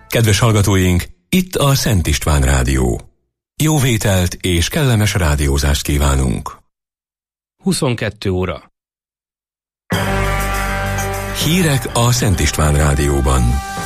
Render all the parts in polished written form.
Kedves hallgatóink, itt a Szent István Rádió. Jó vételt és kellemes rádiózást kívánunk. 22 óra. Hírek a Szent István Rádióban.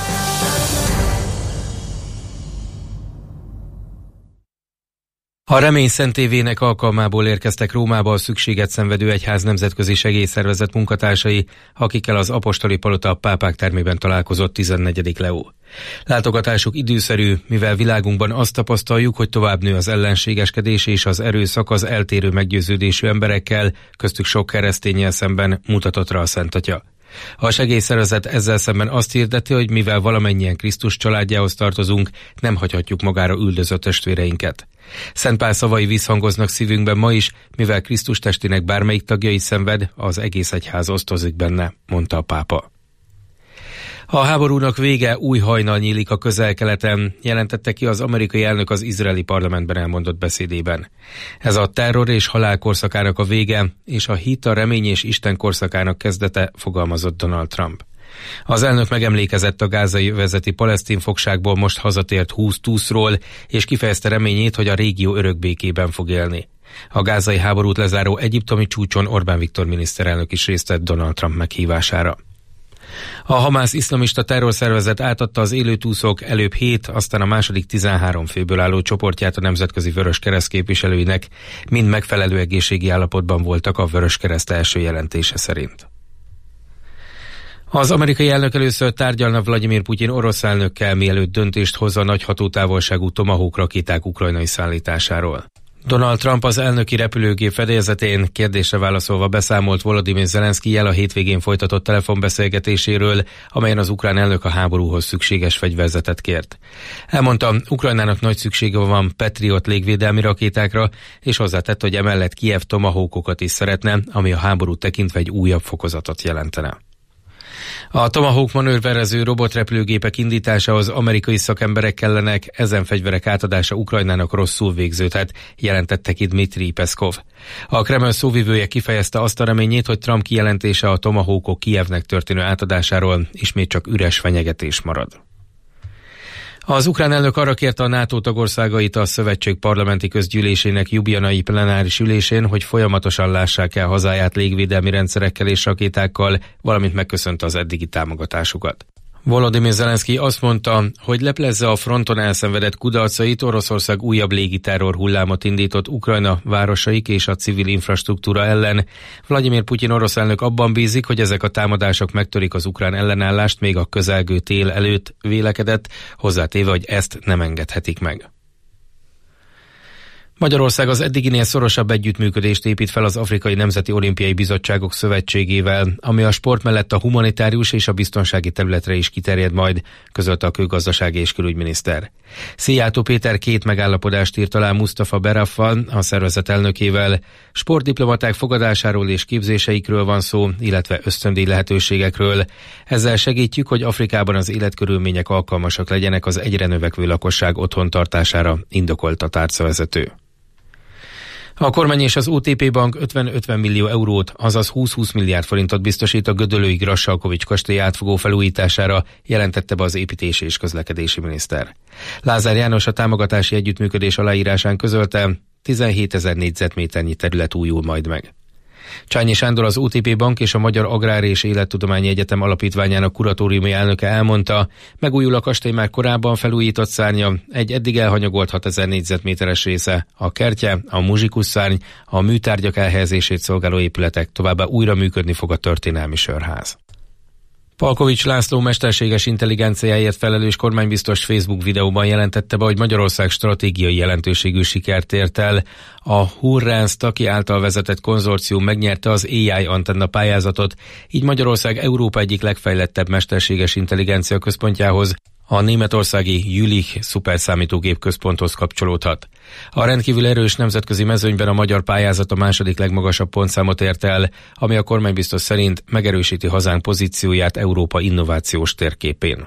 A Remény Szent évének alkalmából érkeztek Rómába a szükséget szenvedő egyház nemzetközi segélyszervezet munkatársai, akikkel az apostoli palota pápák termében találkozott 14. Leó. Látogatásuk időszerű, mivel világunkban azt tapasztaljuk, hogy tovább nő az ellenségeskedés és az erőszak az eltérő meggyőződésű emberekkel, köztük sok kereszténnyel szemben, mutatott rá a Szent Atya. A segélyszervezet ezzel szemben azt hirdeti, hogy mivel valamennyien Krisztus családjához tartozunk, nem hagyhatjuk magára üldözött testvéreinket. Szent Pál szavai visszhangoznak szívünkben ma is, mivel Krisztus testének bármelyik tagja is szenved, az egész egyház osztozik benne, mondta a pápa. A háborúnak vége, új hajnal nyílik a Közel-Keleten, jelentette ki az amerikai elnök az izraeli parlamentben elmondott beszédében. Ez a terror és halál korszakának a vége, és a hit, a remény és Isten korszakának kezdete, fogalmazott Donald Trump. Az elnök megemlékezett a gázai övezeti palesztin fogságból most hazatért 20 túszról, és kifejezte reményét, hogy a régió örök békében fog élni. A gázai háborút lezáró egyiptomi csúcson Orbán Viktor miniszterelnök is részt vett Donald Trump meghívására. A Hamász iszlamista terrorszervezet átadta az élőtúszok előbb 7, aztán a második 13 főből álló csoportját a Nemzetközi Vöröskereszt képviselőinek, mind megfelelő egészségi állapotban voltak a Vöröskereszt első jelentése szerint. Az amerikai elnök először tárgyalna Vladimir Putyin orosz elnökkel, mielőtt döntést hoz a nagy hatótávolságú Tomahawk rakéták ukrajnai szállításáról. Donald Trump az elnöki repülőgép fedélzetén kérdésre válaszolva beszámolt Volodymyr Zelenszkijjel a hétvégén folytatott telefonbeszélgetéséről, amelyen az ukrán elnök a háborúhoz szükséges fegyverzetet kért. Elmondta, Ukrajnának nagy szüksége van Patriot légvédelmi rakétákra, és hozzátett, hogy emellett Kijev Tomahawkokat is szeretne, ami a háborút tekintve egy újabb fokozatot jelentene. A Tomahawk manőverező robotrepülőgépek indításához amerikai szakemberek kellenek, ezen fegyverek átadása Ukrajnának rosszul végződhet, jelentette ki Dmitry Peszkov. A Kreml szóvivője kifejezte azt a reményét, hogy Trump kijelentése a Tomahawkok Kijevnek történő átadásáról ismét csak üres fenyegetés marad. Az ukrán elnök arra kérte a NATO tagországait a szövetség parlamenti közgyűlésének ljubljanai plenáris ülésén, hogy folyamatosan lássák el hazáját légvédelmi rendszerekkel és rakétákkal, valamint megköszönte az eddigi támogatásukat. Volodymyr Zelenszkij azt mondta, hogy leplezze a fronton elszenvedett kudarcait, Oroszország újabb légiterror hullámot indított Ukrajna városaik és a civil infrastruktúra ellen. Vladimir Putyin orosz elnök abban bízik, hogy ezek a támadások megtörik az ukrán ellenállást még a közelgő tél előtt, vélekedett, hozzátéve, hogy ezt nem engedhetik meg. Magyarország az eddiginél szorosabb együttműködést épít fel az Afrikai Nemzeti Olimpiai Bizottságok Szövetségével, ami a sport mellett a humanitárius és a biztonsági területre is kiterjed majd, közölte a külgazdasági és külügyminiszter. Szijjártó Péter 2 megállapodást írt alá Mustafa Beraffal, a szervezet elnökével. Sportdiplomaták fogadásáról és képzéseikről van szó, illetve ösztöndíj lehetőségekről. Ezzel segítjük, hogy Afrikában az életkörülmények alkalmasak legyenek az egyre növekvő lakosság otthontartására, indokolta a tárcavezető. A kormány és az OTP Bank 50-50 millió eurót, azaz 20-20 milliárd forintot biztosít a gödöllői Grassalkovich kastély átfogó felújítására, jelentette be az építési és közlekedési miniszter. Lázár János a támogatási együttműködés aláírásán közölte, 17 000 négyzetméternyi terület újul majd meg. Csányi Sándor, az OTP Bank és a Magyar Agrár és Élettudományi Egyetem Alapítványának kuratóriumi elnöke elmondta, megújul a kastély már korábban felújított szárnya, egy eddig elhanyagolt 6000 négyzetméteres része, a kertje, a muzsikus szárny, a műtárgyak elhelyezését szolgáló épületek, továbbá újra működni fog a történelmi sörház. Palkovics László mesterséges intelligenciáért felelős kormánybiztos Facebook videóban jelentette be, hogy Magyarország stratégiai jelentőségű sikert ért el. A Hurrán-Staki által vezetett konzorcium megnyerte az AI antenna pályázatot, így Magyarország Európa egyik legfejlettebb mesterséges intelligencia központjához, a németországi Jülich szuperszámítógép központhoz kapcsolódhat. A rendkívül erős nemzetközi mezőnyben a magyar pályázat a második legmagasabb pontszámot ért el, ami a kormánybiztos szerint megerősíti hazánk pozícióját Európa innovációs térképén.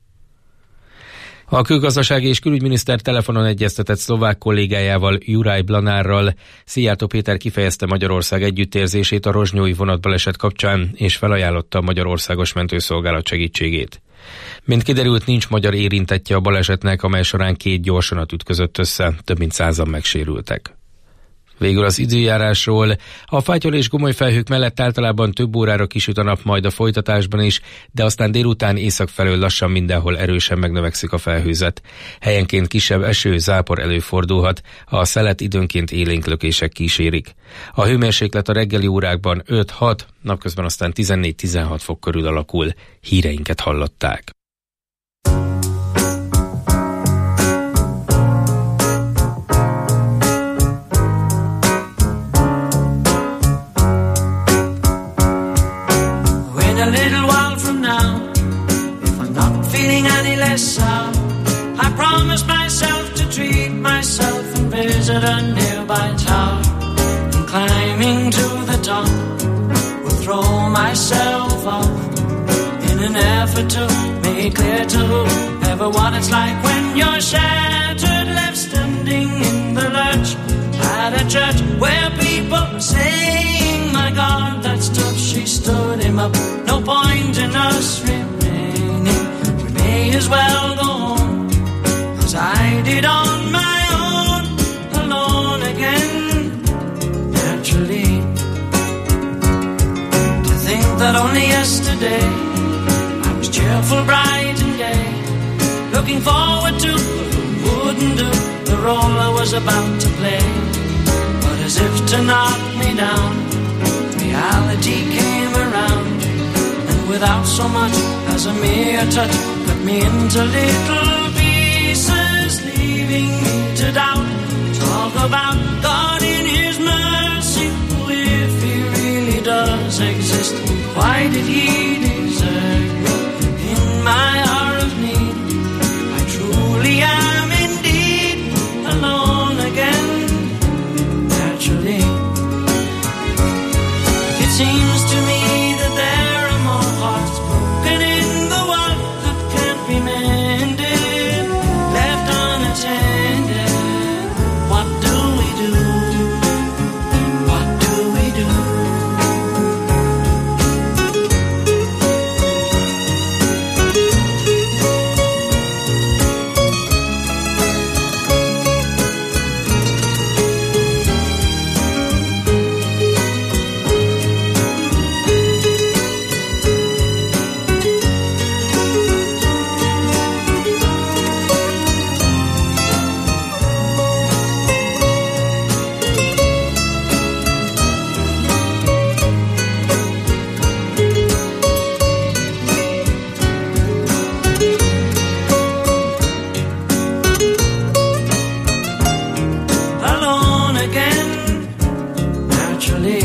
A külgazdasági és külügyminiszter telefonon egyeztetett szlovák kollégájával, Juraj Blanárral. Szijjártó Péter kifejezte Magyarország együttérzését a rozsnyói vonatbaleset kapcsán, és felajánlotta a Magyarországos Mentőszolgálat segítségét. Mint kiderült, nincs magyar érintettje a balesetnek, amely során 2 gyorsanat ütközött össze, több mint 100-an megsérültek. Végül az időjárásról. A fátyol és gomoly felhők mellett általában több órára kisüt a nap, majd a folytatásban is, de aztán délután észak felől lassan mindenhol erősen megnövekszik a felhőzet. Helyenként kisebb eső, zápor előfordulhat, a szelet időnként élénk lökések kísérik. A hőmérséklet a reggeli órákban 5-6, napközben aztán 14-16 fok körül alakul. Híreinket hallották. A little while from now, if I'm not feeling any less sound, I promise myself to treat myself and visit a nearby tower. And climbing to the top, will throw myself off in an effort to make clear to whoever what it's like when you're shattered, left standing in the lurch at a church where people were saying, my God, that stuff, she stood him up. No point in us remaining, we may as well go home, as I did on my own, alone again, naturally. To think that only yesterday I was cheerful, bright and gay, looking forward to what wouldn't do the role I was about to play. But as if to knock me down, reality came around, and without so much as a mere touch, cut me into little pieces, leaving me to doubt. Talk about God in His mercy, if He really does exist, why did He desert me in my hour of need? I truly am indeed alone again, naturally. It seems to me that there are more hearts broken in the world that can't be mended, left unattended. What do we do? What do we do? Alone again, naturally.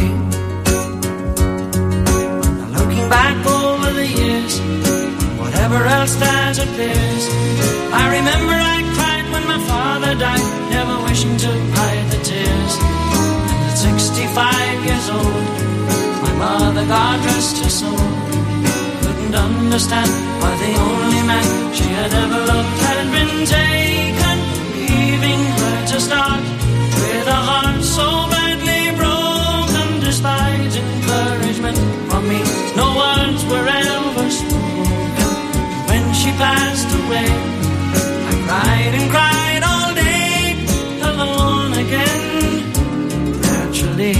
Now looking back over the years, whatever else that appears, I remember I cried when my father died, never wishing to hide the tears. And at 65 years old, my mother, God rest her soul, couldn't understand why the only man she had ever loved had been taken, leaving her to start with a heart so badly broken. Despite encouragement from me, no words were ever spoken. When she passed away, I cried and cried all day, alone again, naturally.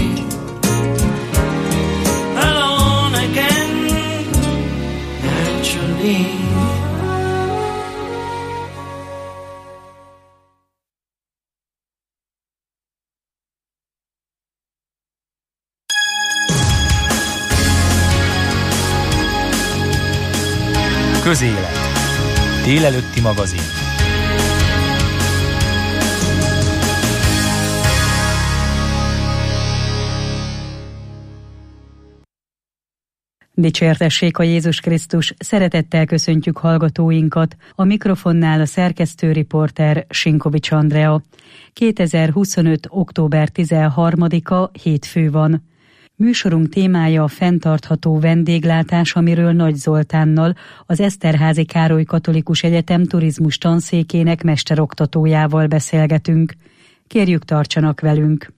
Alone again, naturally. Közélet. Délelőtti magazin. Dicsértessék a Jézus Krisztus, szeretettel köszöntjük hallgatóinkat, a mikrofonnál a szerkesztő riporter Sinkovics Andrea. 2025. október 13-a hétfő van. Műsorunk témája a fenntartható vendéglátás, amiről Nagy Zoltánnal, az Eszterházy Károly Katolikus Egyetem turizmus tanszékének mesteroktatójával beszélgetünk. Kérjük, tartsanak velünk!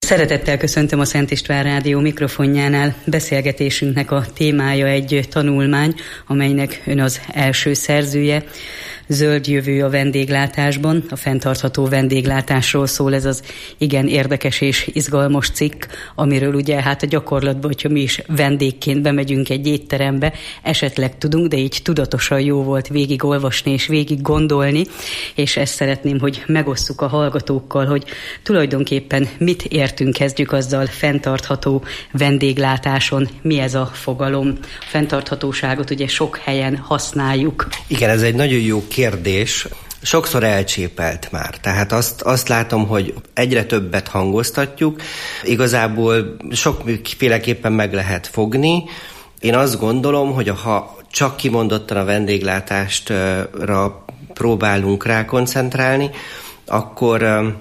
Szeretettel köszöntöm a Szent István Rádió mikrofonjánál. Beszélgetésünknek a témája egy tanulmány, amelynek ön az első szerzője. Zöld jövő a vendéglátásban, a fenntartható vendéglátásról szól ez az igen érdekes és izgalmas cikk, amiről ugye hát a gyakorlatban, hogyha mi is vendégként bemegyünk egy étterembe, esetleg tudunk, de így tudatosan jó volt végig olvasni és végig gondolni, és ezt szeretném, hogy megosszuk a hallgatókkal, hogy tulajdonképpen mit értünk, kezdjük azzal fenntartható vendéglátáson, mi ez a fogalom. A fenntarthatóságot ugye sok helyen használjuk. Igen, ez egy nagyon jó kérdés. Sokszor elcsépelt már. Tehát azt látom, hogy egyre többet hangoztatjuk. Igazából sokféleképpen meg lehet fogni. Én azt gondolom, hogy ha csak kimondottan a vendéglátásra próbálunk rá koncentrálni, akkor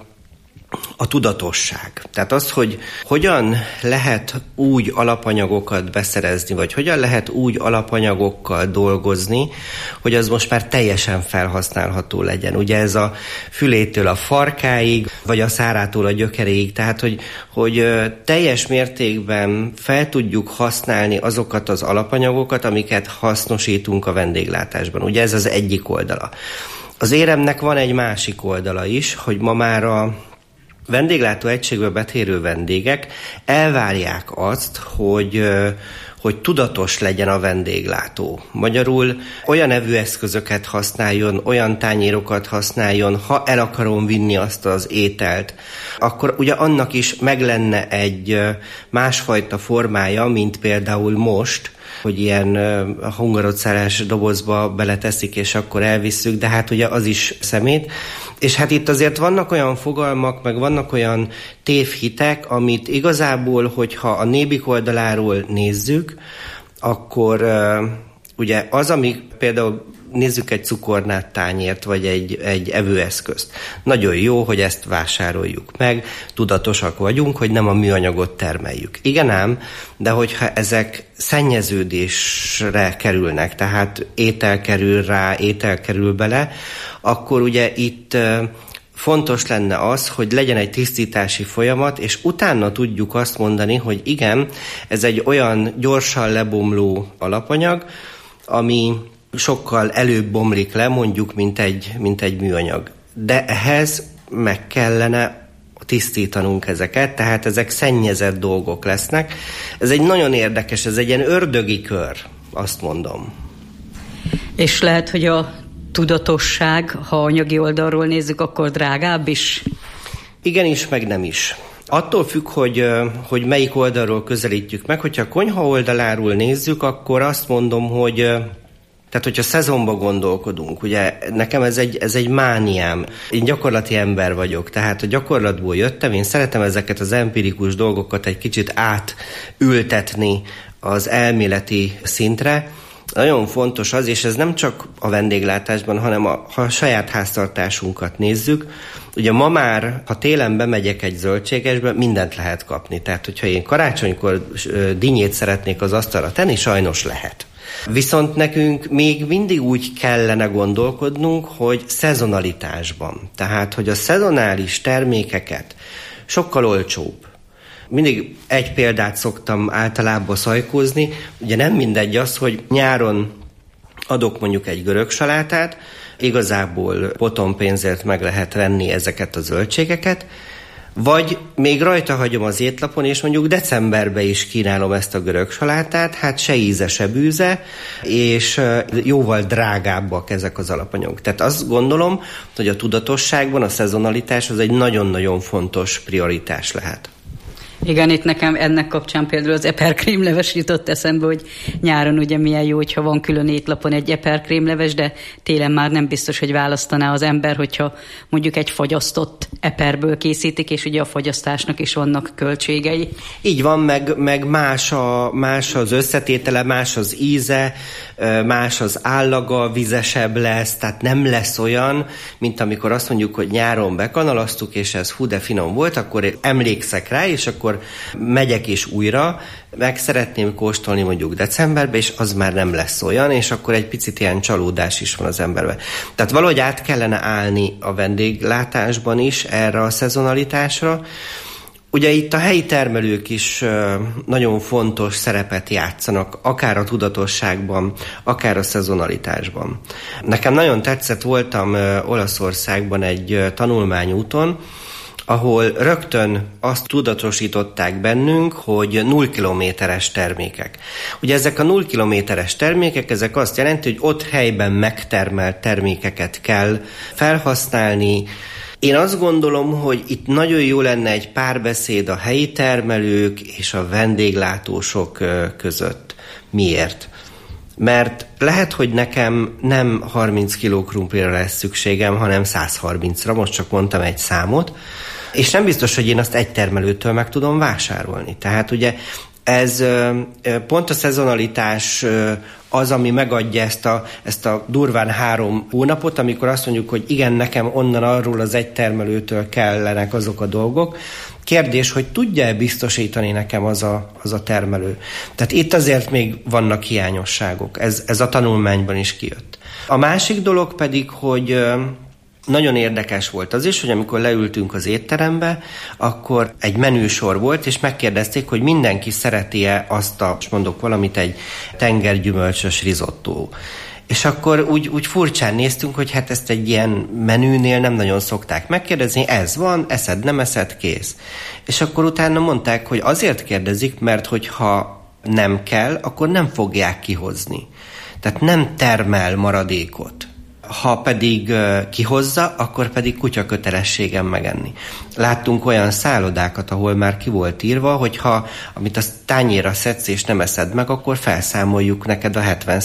a tudatosság. Tehát az, hogy hogyan lehet úgy alapanyagokat beszerezni, vagy hogyan lehet úgy alapanyagokkal dolgozni, hogy az most már teljesen felhasználható legyen. Ugye ez a fülétől a farkáig, vagy a szárától a gyökeréig, tehát hogy teljes mértékben fel tudjuk használni azokat az alapanyagokat, amiket hasznosítunk a vendéglátásban. Ugye ez az egyik oldala. Az éremnek van egy másik oldala is, hogy ma már a vendéglátó egységből betérő vendégek elvárják azt, hogy tudatos legyen a vendéglátó. Magyarul olyan evőeszközöket használjon, olyan tányérokat használjon, ha el akarom vinni azt az ételt, akkor ugye annak is meg lenne egy másfajta formája, mint például most, hogy ilyen hungarocálás dobozba beleteszik, és akkor elvisszük, de hát ugye az is szemét. És hát itt azért vannak olyan fogalmak, meg vannak olyan tévhitek, amit igazából, hogyha a nébik oldaláról nézzük, akkor ugye az, ami például nézzük egy cukornát tányért, vagy egy evőeszközt. Nagyon jó, hogy ezt vásároljuk meg, tudatosak vagyunk, hogy nem a műanyagot termeljük. Igen ám, de hogyha ezek szennyeződésre kerülnek, tehát étel kerül rá, étel kerül bele, akkor ugye itt fontos lenne az, hogy legyen egy tisztítási folyamat, és utána tudjuk azt mondani, hogy igen, ez egy olyan gyorsan lebomló alapanyag, ami sokkal előbb bomlik le, mondjuk, mint egy műanyag. De ehhez meg kellene tisztítanunk ezeket, tehát ezek szennyezett dolgok lesznek. Ez egy nagyon érdekes, ez egy ilyen ördögi kör, azt mondom. És lehet, hogy a tudatosság, ha anyagi oldalról nézzük, akkor drágább is? Igenis, meg nem is. Attól függ, hogy melyik oldalról közelítjük meg. Hogyha a konyha oldaláról nézzük, akkor azt mondom, hogy tehát, hogyha szezonba gondolkodunk, ugye nekem ez egy mániám. Én gyakorlati ember vagyok, tehát a gyakorlatból jöttem, én szeretem ezeket az empirikus dolgokat egy kicsit átültetni az elméleti szintre. Nagyon fontos az, és ez nem csak a vendéglátásban, hanem ha a saját háztartásunkat nézzük, ugye ma már, ha télen bemegyek egy zöldségesbe, mindent lehet kapni. Tehát, hogyha én karácsonykor dinnyét szeretnék az asztalra tenni, sajnos lehet. Viszont nekünk még mindig úgy kellene gondolkodnunk, hogy szezonalitásban. Tehát, hogy a szezonális termékeket sokkal olcsóbb. Mindig egy példát szoktam általában szajkózni. Ugye nem mindegy az, hogy nyáron adok mondjuk egy görög salátát, igazából potonpénzért meg lehet venni ezeket a zöldségeket, vagy még rajta hagyom az étlapon, és mondjuk decemberben is kínálom ezt a görög salátát, hát se íze, se bűze, és jóval drágábbak ezek az alapanyagok. Tehát azt gondolom, hogy a tudatosságban a szezonalitás az egy nagyon-nagyon fontos prioritás lehet. Igen, itt nekem ennek kapcsán például az eperkrémleves jutott eszembe, hogy nyáron ugye milyen jó, hogyha van külön étlapon egy eperkrémleves, de télen már nem biztos, hogy választaná az ember, hogyha mondjuk egy fagyasztott eperből készítik, és ugye a fagyasztásnak is vannak költségei. Így van, meg más az összetétele, más az íze, más az állaga, vizesebb lesz, tehát nem lesz olyan, mint amikor azt mondjuk, hogy nyáron bekanalaztuk, és ez hú de finom volt, akkor emlékszek rá, és akkor megyek is újra, meg szeretném kóstolni mondjuk decemberben, és az már nem lesz olyan, és akkor egy picit ilyen csalódás is van az emberben. Tehát valahogy át kellene állni a vendéglátásban is erre a szezonalitásra. Ugye itt a helyi termelők is nagyon fontos szerepet játszanak, akár a tudatosságban, akár a szezonalitásban. Nekem nagyon tetszett, voltam Olaszországban egy tanulmányúton, ahol rögtön azt tudatosították bennünk, hogy 0 kilométeres termékek. Ugye ezek a 0 kilométeres termékek, ezek azt jelenti, hogy ott helyben megtermelt termékeket kell felhasználni. Én azt gondolom, hogy itt nagyon jó lenne egy párbeszéd a helyi termelők és a vendéglátósok között. Miért? Mert lehet, hogy nekem nem 30 kg krumplira lesz szükségem, hanem 130-ra, most csak mondtam egy számot, és nem biztos, hogy én azt egy termelőtől meg tudom vásárolni. Tehát ugye ez pont a szezonalitás az, ami megadja ezt a durván 3 hónapot, amikor azt mondjuk, hogy igen, nekem onnan arról az egy termelőtől kellenek azok a dolgok. Kérdés, hogy tudja-e biztosítani nekem az a termelő. Tehát itt azért még vannak hiányosságok. Ez a tanulmányban is kijött. A másik dolog pedig, hogy nagyon érdekes volt az is, hogy amikor leültünk az étterembe, akkor egy menüsor volt, és megkérdezték, hogy mindenki szereti-e azt most mondok valamit, egy tengergyümölcsös rizottó. És akkor úgy furcsán néztünk, hogy hát ezt egy ilyen menünél nem nagyon szokták megkérdezni, ez van, eszed, nem eszed, kész. És akkor utána mondták, hogy azért kérdezik, mert hogyha nem kell, akkor nem fogják kihozni. Tehát nem termel maradékot. Ha pedig kihozza, akkor pedig kutya kötelességem megenni. Láttunk olyan szállodákat, ahol már ki volt írva, hogy ha amit a tányérra szedsz és nem eszed meg, akkor felszámoljuk neked a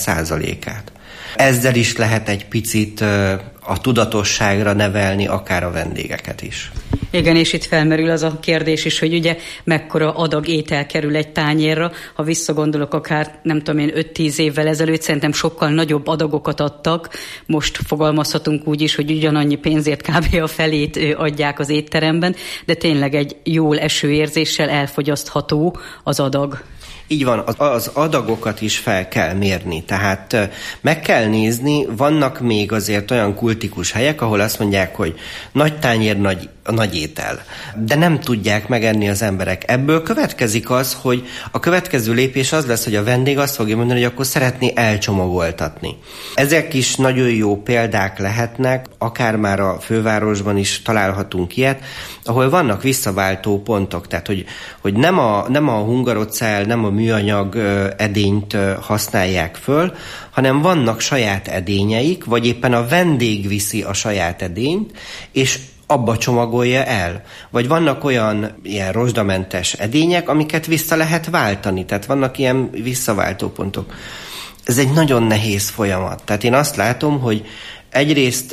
70%-át. Ezzel is lehet egy picit a tudatosságra nevelni akár a vendégeket is. Igen, és itt felmerül az a kérdés is, hogy ugye mekkora adag étel kerül egy tányérra. Ha visszagondolok akár, nem tudom én, 5-10 évvel ezelőtt, szerintem sokkal nagyobb adagokat adtak. Most fogalmazhatunk úgy is, hogy ugyanannyi pénzért kb. A felét adják az étteremben, de tényleg egy jól eső érzéssel elfogyasztható az adag. Így van, az adagokat is fel kell mérni, tehát meg kell nézni, vannak még azért olyan kultikus helyek, ahol azt mondják, hogy nagy tányér, nagy étel, de nem tudják megenni az emberek. Ebből következik az, hogy a következő lépés az lesz, hogy a vendég azt fogja mondani, hogy akkor szeretné elcsomagoltatni. Ezek is nagyon jó példák lehetnek, akár már a fővárosban is találhatunk ilyet, ahol vannak visszaváltó pontok, tehát hogy nem a hungarocell, nem a műanyag edényt használják föl, hanem vannak saját edényeik, vagy éppen a vendég viszi a saját edényt, és abba csomagolja el. Vagy vannak ilyen rozsdamentes edények, amiket vissza lehet váltani, tehát vannak ilyen visszaváltó pontok. Ez egy nagyon nehéz folyamat. Tehát én azt látom, hogy egyrészt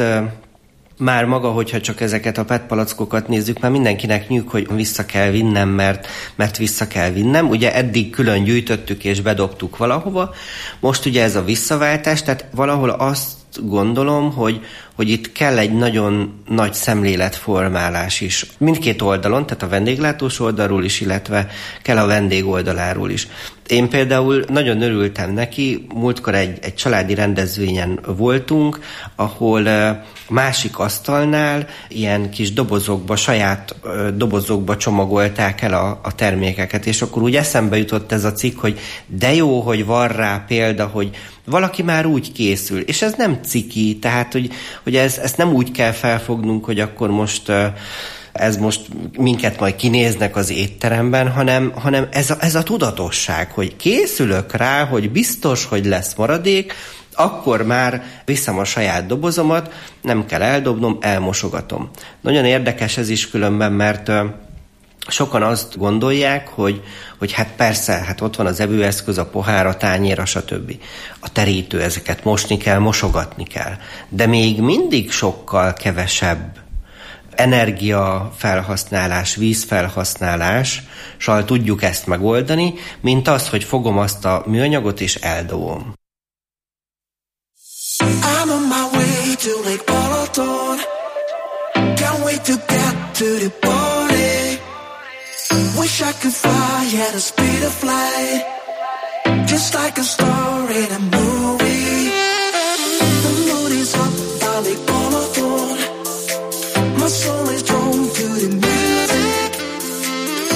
már maga, hogyha csak ezeket a PET palackokat nézzük, már mindenkinek nyűg, hogy vissza kell vinnem, mert vissza kell vinnem. Ugye eddig külön gyűjtöttük és bedobtuk valahova. Most ugye ez a visszaváltás, tehát valahol azt gondolom, hogy itt kell egy nagyon nagy szemléletformálás is. Mindkét oldalon, tehát a vendéglátós oldalról is, illetve kell a vendég oldaláról is. Én például nagyon örültem neki, múltkor egy családi rendezvényen voltunk, ahol másik asztalnál ilyen kis dobozokba, saját dobozokba csomagolták el a termékeket, és akkor úgy eszembe jutott ez a cikk, hogy de jó, hogy van rá példa, hogy valaki már úgy készül, és ez nem ciki, tehát hogy ezt nem úgy kell felfognunk, hogy akkor most ez most minket majd kinéznek az étteremben, hanem ez a tudatosság, hogy készülök rá, hogy biztos, hogy lesz maradék, akkor már viszem a saját dobozomat, nem kell eldobnom, elmosogatom. Nagyon érdekes ez is különben, mert sokan azt gondolják, hogy hát persze, hát ott van az evőeszköz, a pohár, a tányér, stb. A terítő, ezeket mosni kell, mosogatni kell. De még mindig sokkal kevesebb energiafelhasználás, vízfelhasználással tudjuk ezt megoldani, mint az, hogy fogom azt a műanyagot és eldobom. I'm on my way to Lake Balaton. Can't wait to get to the party. Wish I could fly at the speed of light, just like a star in a movie. The moon is up by Lake Balaton. My soul is drawn to the music.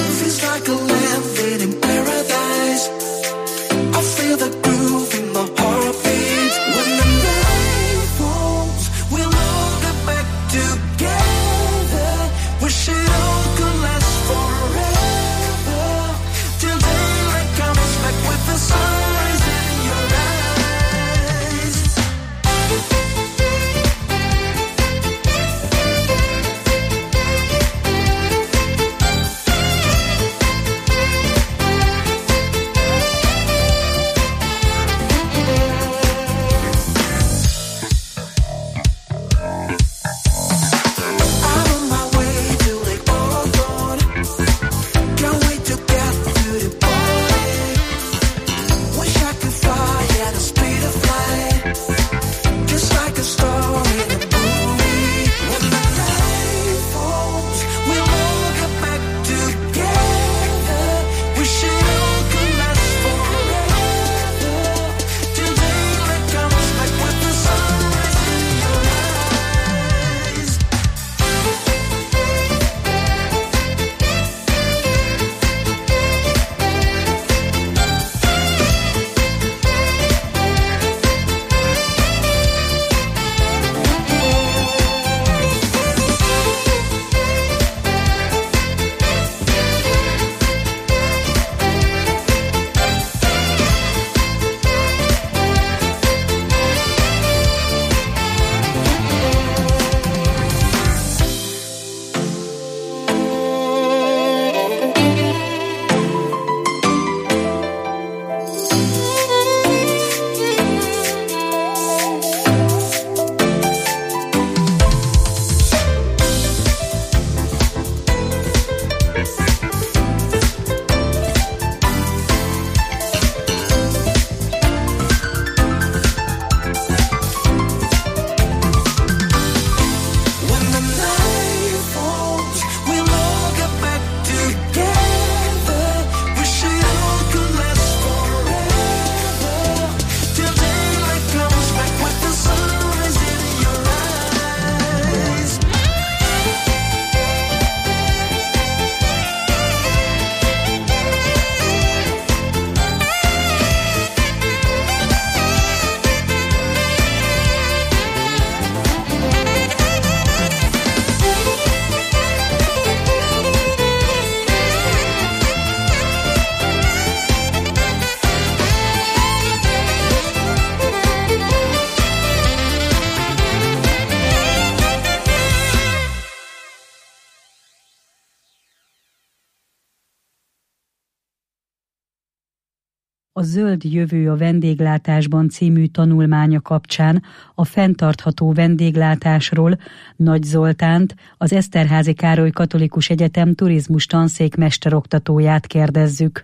a Zöld jövő a vendéglátásban című tanulmánya kapcsán a fenntartható vendéglátásról Nagy Zoltánt, az Eszterházy Károly Katolikus Egyetem turizmus tanszék mesteroktatóját kérdezzük.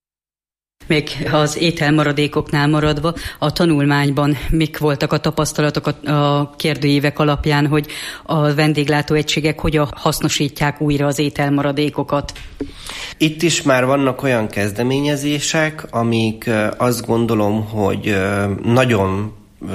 Még az ételmaradékoknál maradva, a tanulmányban mik voltak a tapasztalatok a kérdőívek alapján, hogy a vendéglátóegységek hogyan hasznosítják újra az ételmaradékokat? Itt is már vannak olyan kezdeményezések, amik azt gondolom, hogy nagyon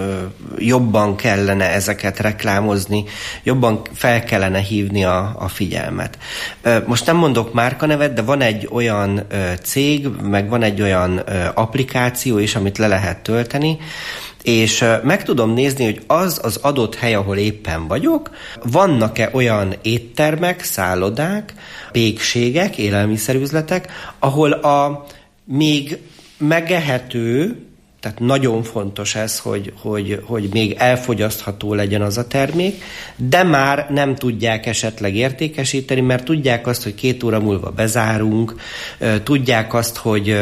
jobban kellene ezeket reklámozni, jobban fel kellene hívni a figyelmet. Most nem mondok márkanevet, de van egy olyan cég, meg van egy olyan applikáció is, amit le lehet tölteni, és meg tudom nézni, hogy az adott hely, ahol éppen vagyok, vannak-e olyan éttermek, szállodák, pékségek, élelmiszerüzletek, ahol a még megehető, tehát nagyon fontos ez, hogy még elfogyasztható legyen az a termék, de már nem tudják esetleg értékesíteni, mert tudják azt, hogy 2 óra múlva bezárunk, tudják azt, hogy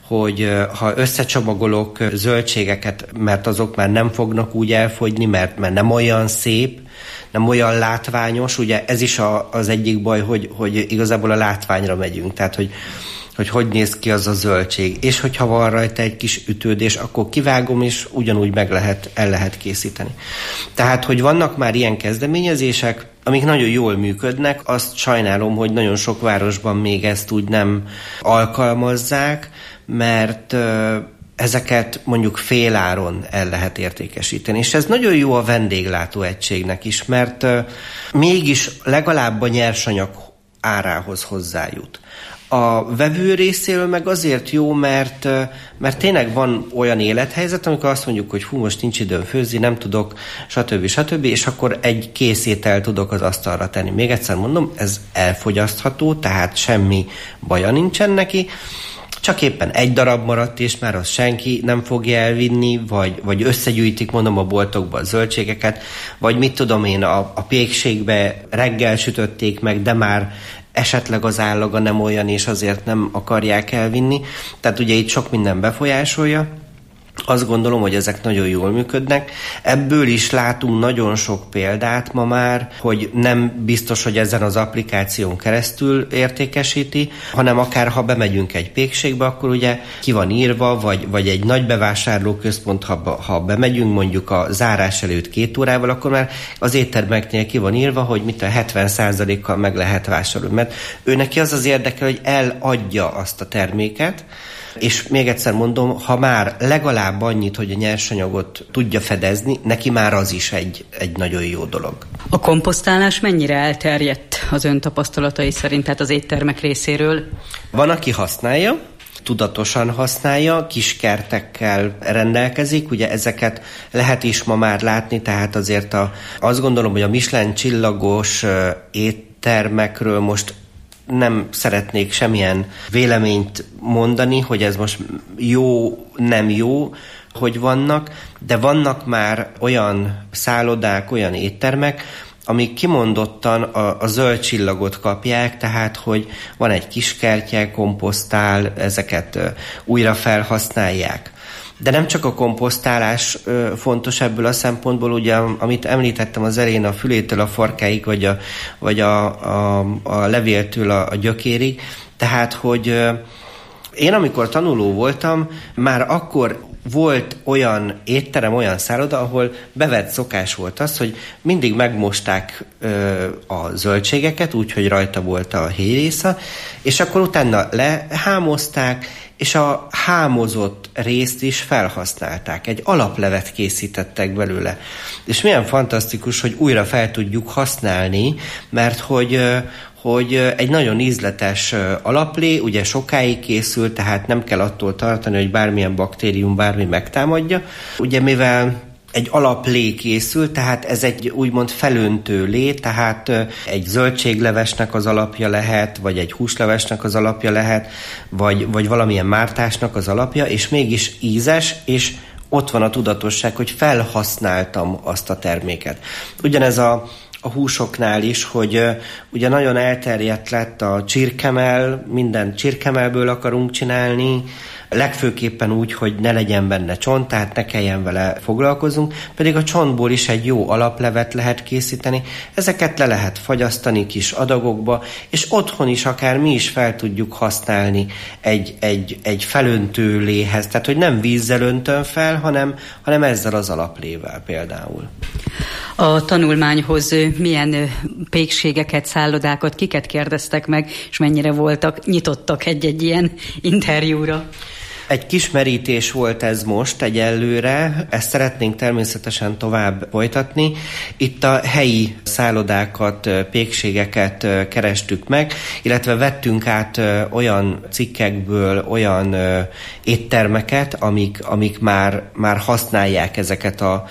ha összecsomagolok zöldségeket, mert azok már nem fognak úgy elfogyni, mert nem olyan szép, nem olyan látványos, ugye ez is az egyik baj, hogy igazából a látványra megyünk, tehát hogy néz ki az a zöldség, és hogyha van rajta egy kis ütődés, akkor kivágom, és ugyanúgy el lehet készíteni. Tehát, hogy vannak már ilyen kezdeményezések, amik nagyon jól működnek, azt sajnálom, hogy nagyon sok városban még ezt úgy nem alkalmazzák, mert ezeket mondjuk féláron el lehet értékesíteni. És ez nagyon jó a vendéglátóegységnek is, mert mégis legalább a nyersanyag árához hozzájut. A vevő részéről meg azért jó, mert tényleg van olyan élethelyzet, amikor azt mondjuk, hogy most nincs időm főzni, nem tudok, stb. És akkor egy kész ételt tudok az asztalra tenni. Még egyszer mondom, ez elfogyasztható, tehát semmi baja nincsen neki, csak éppen egy darab maradt, és már azt senki nem fogja elvinni, vagy összegyűjtik, mondom, a boltokba a zöldségeket, vagy mit tudom én, a pékségbe reggel sütötték meg, de már esetleg az állaga nem olyan, és azért nem akarják elvinni. Tehát ugye itt sok minden befolyásolja. Azt gondolom, hogy ezek nagyon jól működnek. Ebből is látunk nagyon sok példát ma már, hogy nem biztos, hogy ezen az applikáción keresztül értékesíti, hanem akár ha bemegyünk egy pékségbe, akkor ugye ki van írva, vagy egy nagy bevásárlóközpont, ha bemegyünk mondjuk a zárás előtt 2 órával, akkor már az éttermeknél ki van írva, hogy 70%-kal meg lehet vásárolni. Mert ő neki az érdekel, hogy eladja azt a terméket, és még egyszer mondom, ha már legalább annyit, hogy a nyersanyagot tudja fedezni, neki már az is egy nagyon jó dolog. A komposztálás mennyire elterjedt az ön tapasztalatai szerint, tehát az éttermek részéről? Van, aki használja, tudatosan használja, kis kertekkel rendelkezik, ugye ezeket lehet is ma már látni, tehát azért azt gondolom, hogy a Michelin csillagos éttermekről most nem szeretnék semmilyen véleményt mondani, hogy ez most jó, nem jó, hogy vannak, de vannak már olyan szállodák, olyan éttermek, amik kimondottan a zöld csillagot kapják, tehát, hogy van egy kis kertje, komposztál, ezeket újra felhasználják. De nem csak a komposztálás fontos ebből a szempontból, ugye, amit említettem az elején, a fülétől a farkáig, vagy a levéltől a gyökérig. Tehát, hogy én amikor tanuló voltam, már akkor volt olyan étterem, olyan szálloda, ahol bevett szokás volt az, hogy mindig megmosták a zöldségeket, úgyhogy rajta volt a héjrésze, és akkor utána lehámozták, és a hámozott részt is felhasználták. Egy alaplevet készítettek belőle. És milyen fantasztikus, hogy újra fel tudjuk használni, mert hogy egy nagyon ízletes alaplé, ugye sokáig készül, tehát nem kell attól tartani, hogy bármilyen baktérium bármi megtámadja. Ugye mivel egy alaplé készül, tehát ez egy úgymond felöntő lé, tehát egy zöldséglevesnek az alapja lehet, vagy egy húslevesnek az alapja lehet, vagy valamilyen mártásnak az alapja, és mégis ízes, és ott van a tudatosság, hogy felhasználtam azt a terméket. Ugyanez a húsoknál is, hogy ugye nagyon elterjedt lett a csirkemell, minden csirkemellből akarunk csinálni, legfőképpen úgy, hogy ne legyen benne csont, tehát ne kelljen vele foglalkozunk, pedig a csontból is egy jó alaplevet lehet készíteni, ezeket le lehet fagyasztani kis adagokba, és otthon is akár mi is fel tudjuk használni egy felöntő léhez, tehát hogy nem vízzel öntöm fel, hanem ezzel az alaplével például. A tanulmányhoz milyen pékségeket, szállodákat, kiket kérdeztek meg, és mennyire voltak nyitottak egy-egy ilyen interjúra? Egy kis merítés volt ez most egyelőre, ezt szeretnénk természetesen tovább folytatni. Itt a helyi szállodákat, pékségeket kerestük meg, illetve vettünk át olyan cikkekből olyan éttermeket, amik már használják ezeket a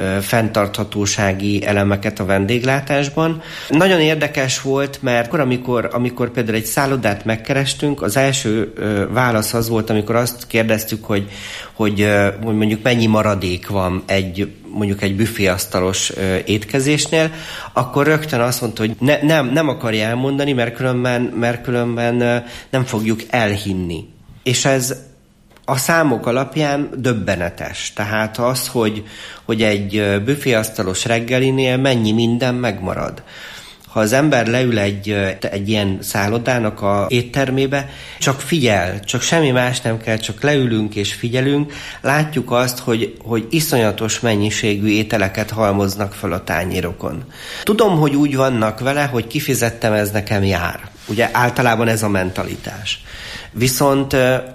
fenntarthatósági elemeket a vendéglátásban. Nagyon érdekes volt, mert amikor például egy szállodát megkerestünk, az első válasz az volt, amikor azt kérdeztük, hogy mondjuk mennyi maradék van mondjuk egy büféasztalos étkezésnél, akkor rögtön azt mondta, hogy nem akarja elmondani, mert különben nem fogjuk elhinni. És ez a számok alapján döbbenetes. Tehát az, hogy egy büféasztalos reggelinél mennyi minden megmarad. Ha az ember leül egy ilyen szállodának a éttermébe, csak figyel, csak semmi más nem kell, csak leülünk és figyelünk, látjuk azt, hogy iszonyatos mennyiségű ételeket halmoznak fel a tányérokon. Tudom, hogy úgy vannak vele, hogy kifizettem, ez nekem jár. Ugye általában ez a mentalitás. Viszont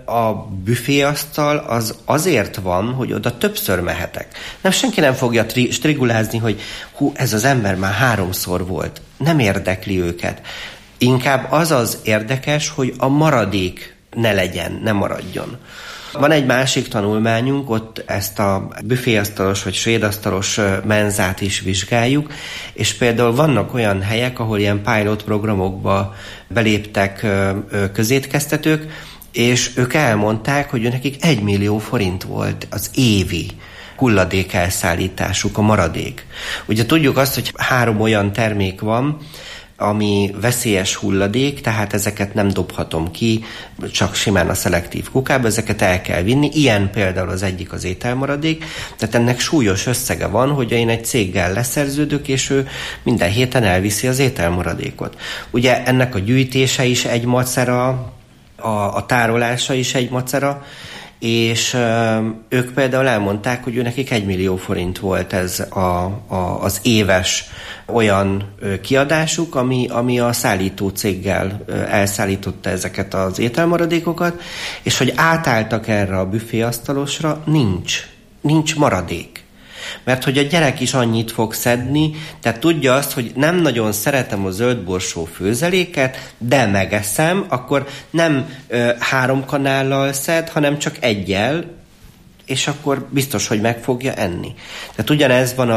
a büféasztal az azért van, hogy oda többször mehetek. Senki nem fogja strigulázni, hogy ez az ember már 3-szor volt. Nem érdekli őket. Inkább az érdekes, hogy a maradék ne legyen, ne maradjon. Van egy másik tanulmányunk, ott ezt a büféasztalos vagy svédasztalos menzát is vizsgáljuk, és például vannak olyan helyek, ahol ilyen pilot programokba beléptek közétkeztetők, és ők elmondták, hogy nekik 1 millió forint volt az évi hulladék elszállításuk, a maradék. Ugye tudjuk azt, hogy 3 olyan termék van, ami veszélyes hulladék, tehát ezeket nem dobhatom ki, csak simán a szelektív kukába, ezeket el kell vinni. Ilyen például az egyik az ételmaradék, tehát ennek súlyos összege van, hogy én egy céggel leszerződök, és ő minden héten elviszi az ételmaradékot. Ugye ennek a gyűjtése is egy macera, a tárolása is egy macera, és ők például elmondták, hogy nekik 1 millió forint volt ez az éves olyan kiadásuk, ami a szállító céggel elszállította ezeket az ételmaradékokat, és hogy átálltak erre a büféasztalosra, nincs maradék. Mert hogy a gyerek is annyit fog szedni, tehát tudja azt, hogy nem nagyon szeretem a zöldborsó főzeléket, de megeszem, akkor nem 3 kanállal szed, hanem csak 1-jel, és akkor biztos, hogy meg fogja enni. Tehát ugyanez van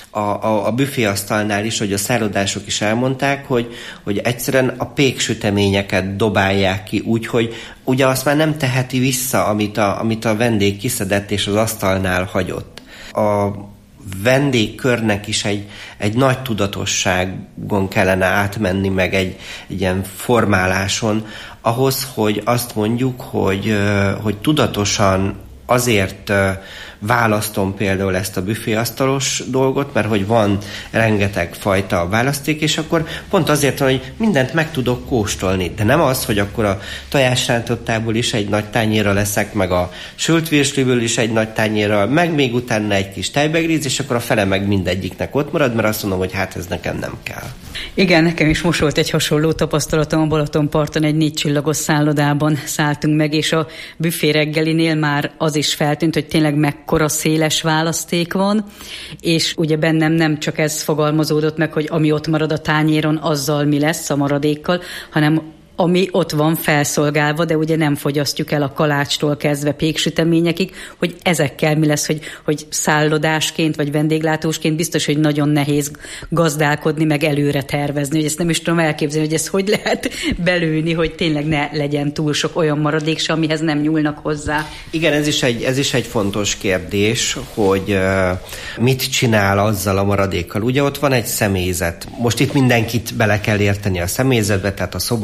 a büféasztalnál is, hogy a szállodások is elmondták, hogy egyszerűen a péksüteményeket dobálják ki úgy, hogy ugye azt már nem teheti vissza, amit a vendég kiszedett és az asztalnál hagyott. A vendégkörnek is egy nagy tudatosságon kellene átmenni, meg egy ilyen formáláson, ahhoz, hogy azt mondjuk, hogy tudatosan azért választom például ezt a büféasztalos dolgot, mert hogy van rengeteg fajta választék, és akkor pont azért van, hogy mindent meg tudok kóstolni. De nem az, hogy akkor a tojásrántottából is egy nagy tányérra leszek, meg a sült virsliből is egy nagy tányérra, meg még utána egy kis tejbegríz, és akkor a fele meg mindegyiknek ott marad, mert azt mondom, hogy hát ez nekem nem kell. Igen, nekem is most volt egy hasonló tapasztalatom, a Balatonparton egy 4 csillagos szállodában szálltunk meg, és a büfé reggelinél már az is feltűnt, hogy tényleg mekkora széles választék van, és ugye bennem nem csak ez fogalmazódott meg, hogy ami ott marad a tányéron, azzal mi lesz a maradékkal, hanem ami ott van felszolgálva, de ugye nem fogyasztjuk el a kalácstól kezdve péksüteményekig, hogy ezekkel mi lesz, hogy szállodásként vagy vendéglátósként biztos, hogy nagyon nehéz gazdálkodni, meg előre tervezni, hogy ezt nem is tudom elképzelni, hogy ezt hogy lehet belőni, hogy tényleg ne legyen túl sok olyan maradék se, amihez nem nyúlnak hozzá. Igen, ez is egy fontos kérdés, hogy mit csinál azzal a maradékkal. Ugye ott van egy személyzet. Most itt mindenkit bele kell érteni a személyzetbe, tehát a szobaasszony,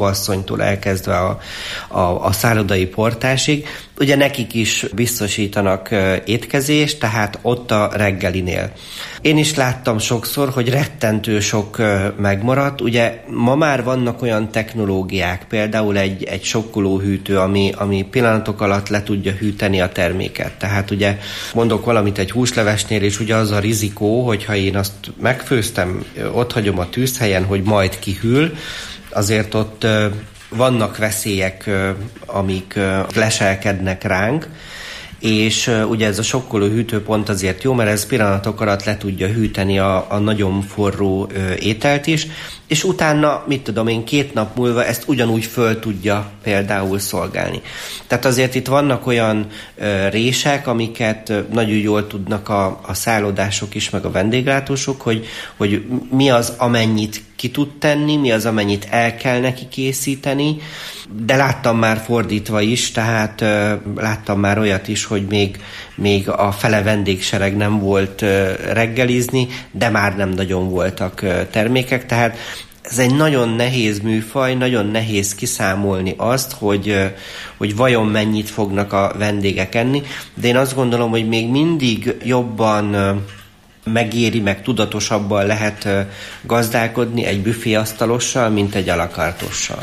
asszonytól elkezdve a szállodai portásig, ugye nekik is biztosítanak étkezést, tehát ott a reggelinél. Én is láttam sokszor, hogy rettentő sok megmaradt. Ugye ma már vannak olyan technológiák, például egy sokkolóhűtő, ami pillanatok alatt le tudja hűteni a terméket. Tehát ugye mondok valamit egy húslevesnél, és ugye az a rizikó, hogyha én azt megfőztem, ott hagyom a tűzhelyen, hogy majd kihűl, azért ott vannak veszélyek, amik leselkednek ránk, és ugye ez a sokkoló hűtőpont azért jó, mert ez pillanatok alatt le tudja hűteni a nagyon forró ételt is, és utána, 2 nap múlva ezt ugyanúgy föl tudja például szolgálni. Tehát azért itt vannak olyan rések, amiket nagyon jól tudnak a szállodások is, meg a vendéglátósok, hogy mi az, amennyit ki tud tenni, mi az, amennyit el kell neki készíteni, de láttam már fordítva is, tehát láttam már olyat is, hogy még a fele vendégsereg nem volt reggelizni, de már nem nagyon voltak termékek, tehát ez egy nagyon nehéz műfaj, nagyon nehéz kiszámolni azt, hogy vajon mennyit fognak a vendégek enni, de én azt gondolom, hogy még mindig jobban megéri, meg tudatosabban lehet gazdálkodni egy büféasztalossal, mint egy à la carte-ossal.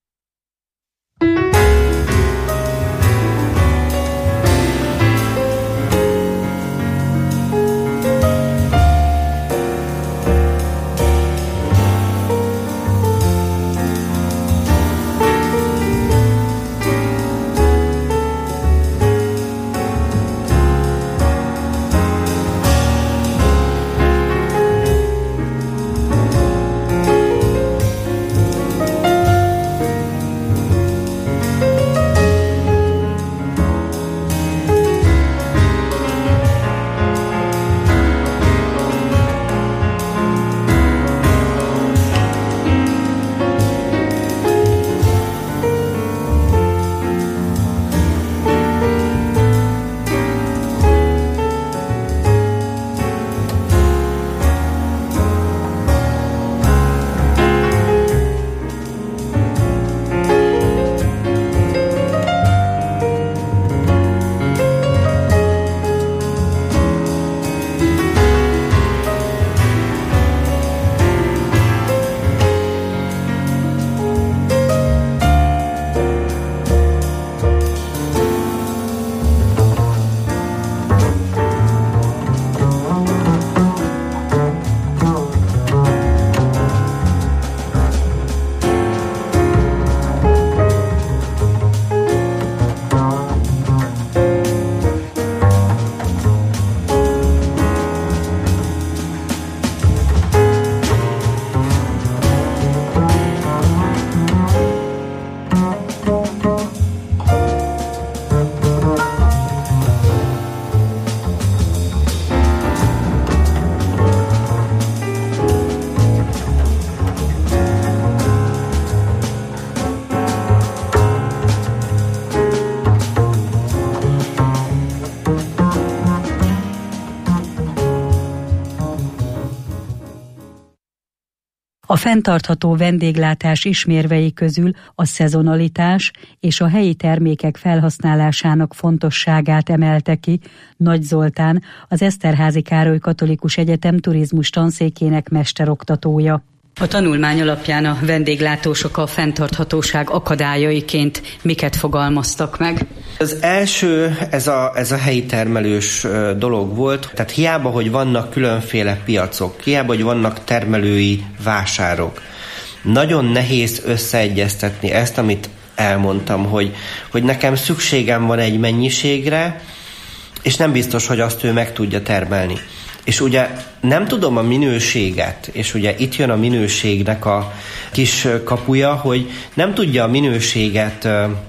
A fenntartható vendéglátás ismérvei közül a szezonalitás és a helyi termékek felhasználásának fontosságát emelte ki Nagy Zoltán, az Eszterházy Károly Katolikus Egyetem turizmus tanszékének mesteroktatója. A tanulmány alapján a vendéglátósok a fenntarthatóság akadályaiként miket fogalmaztak meg? Az első, ez a helyi termelős dolog volt, tehát hiába, hogy vannak különféle piacok, hiába, hogy vannak termelői vásárok, nagyon nehéz összeegyeztetni ezt, amit elmondtam, hogy nekem szükségem van egy mennyiségre, és nem biztos, hogy azt ő meg tudja termelni. És ugye nem tudom a minőséget, és ugye itt jön a minőségnek a kis kapuja, hogy nem tudja a minőséget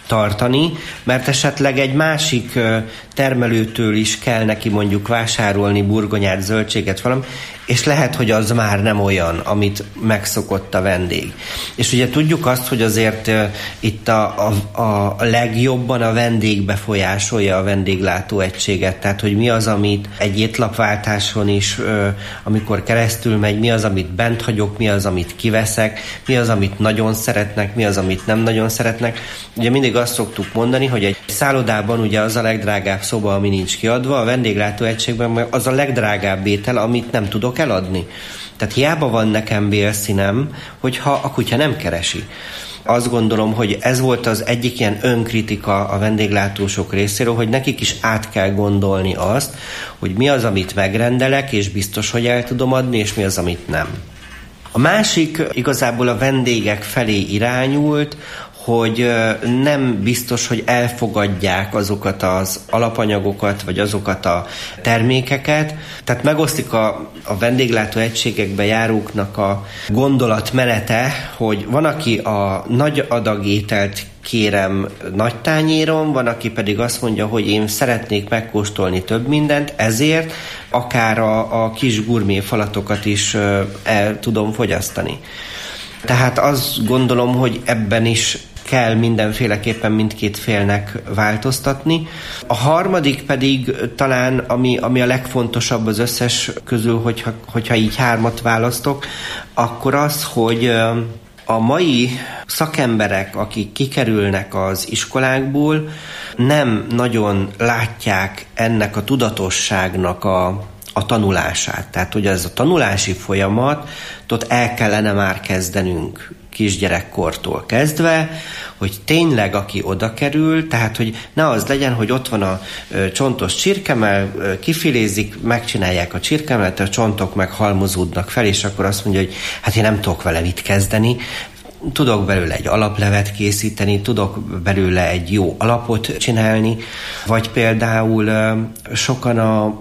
tartani, mert esetleg egy másik termelőtől is kell neki mondjuk vásárolni burgonyát, zöldséget, valami, és lehet, hogy az már nem olyan, amit megszokott a vendég. És ugye tudjuk azt, hogy azért itt a legjobban a vendég befolyásolja a vendéglátóegységet, tehát hogy mi az, amit egy étlapváltáson is, amikor keresztül megy, mi az, amit bent hagyok, mi az, amit kiveszek, mi az, amit nagyon szeretnek, mi az, amit nem nagyon szeretnek. Ugye mindig azt szoktuk mondani, hogy egy szállodában ugye az a legdrágább szoba, ami nincs kiadva, a vendéglátóegységben az a legdrágább étel, amit nem tudok eladni. Tehát hiába van nekem bélszínem, hogyha a kutya nem keresi. Azt gondolom, hogy ez volt az egyik ilyen önkritika a vendéglátósok részéről, hogy nekik is át kell gondolni azt, hogy mi az, amit megrendelek, és biztos, hogy el tudom adni, és mi az, amit nem. A másik igazából a vendégek felé irányult, hogy nem biztos, hogy elfogadják azokat az alapanyagokat, vagy azokat a termékeket. Tehát megosztik a vendéglátóegységekbe járóknak a gondolatmenete, hogy van, aki a nagy adag ételt kérem nagy tányéron, van, aki pedig azt mondja, hogy én szeretnék megkóstolni több mindent, ezért akár a kis gurmé falatokat is el tudom fogyasztani. Tehát azt gondolom, hogy ebben is kell mindenféleképpen mindkét félnek változtatni. A harmadik pedig talán, ami a legfontosabb az összes közül, hogyha így 3 választok, akkor az, hogy a mai szakemberek, akik kikerülnek az iskolákból, nem nagyon látják ennek a tudatosságnak a tanulását. Tehát, hogy ez a tanulási folyamatot el kellene már kezdenünk kisgyerekkortól kezdve, hogy tényleg aki oda kerül, tehát hogy ne az legyen, hogy ott van a csontos csirkemell, kifilézik, megcsinálják a csirkemellet, a csontok meg halmozódnak fel, és akkor azt mondja, hogy hát én nem tudok vele mit kezdeni, tudok belőle egy alaplevet készíteni, tudok belőle egy jó alapot csinálni, vagy például sokan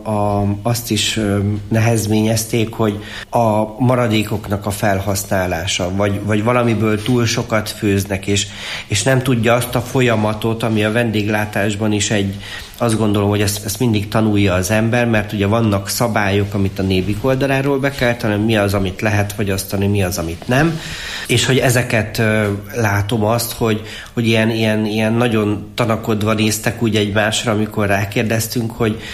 azt is nehezményezték, hogy a maradékoknak a felhasználása, vagy valamiből túl sokat főznek, és nem tudja azt a folyamatot, ami a vendéglátásban is azt gondolom, hogy ezt mindig tanulja az ember, mert ugye vannak szabályok, amit a Nébik oldaláról be kell tanulni, mi az, amit lehet fogyasztani, mi az, amit nem, és hogy ezeket látom azt, hogy ilyen nagyon tanakodva néztek úgy egymásra, amikor rákérdeztünk,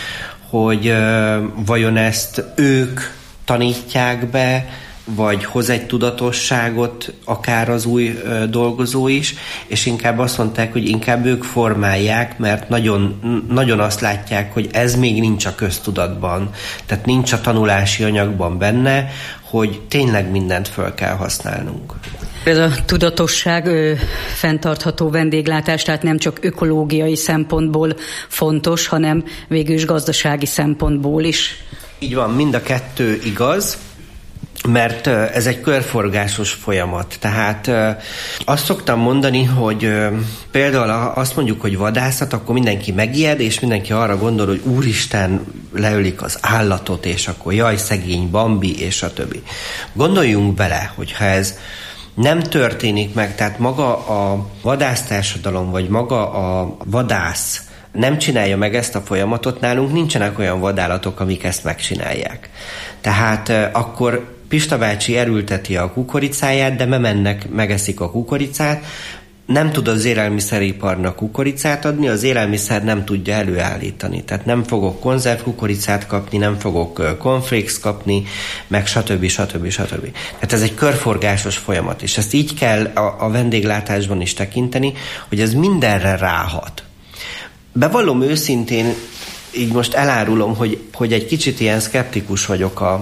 hogy vajon ezt ők tanítják be, vagy hoz egy tudatosságot akár az új dolgozó is, és inkább azt mondták, hogy inkább ők formálják, mert nagyon, nagyon azt látják, hogy ez még nincs a köztudatban, tehát nincs a tanulási anyagban benne, hogy tényleg mindent föl kell használnunk. Ez a tudatosság, fenntartható vendéglátás, tehát nem csak ökológiai szempontból fontos, hanem végül is gazdasági szempontból is. Így van, mind a kettő igaz, mert ez egy körforgásos folyamat. Tehát azt szoktam mondani, hogy például azt mondjuk, hogy vadászat, akkor mindenki megijed, és mindenki arra gondol, hogy úristen, leölik az állatot, és akkor jaj, szegény Bambi, és a többi. Gondoljunk bele, hogyha ez nem történik meg, tehát maga a vadásztársadalom, vagy maga a vadász nem csinálja meg ezt a folyamatot, nálunk nincsenek olyan vadállatok, amik ezt megcsinálják. Tehát akkor Pista bácsi erülteti a kukoricáját, de mennek, megeszik a kukoricát, nem tud az élelmiszeriparnak kukoricát adni, az élelmiszer nem tudja előállítani. Tehát nem fogok konzervkukoricát kapni, nem fogok cornflakes kapni, meg stb. Tehát ez egy körforgásos folyamat, és ezt így kell a vendéglátásban is tekinteni, hogy ez mindenre ráhat. Bevallom őszintén, így most elárulom, hogy egy kicsit ilyen szkeptikus vagyok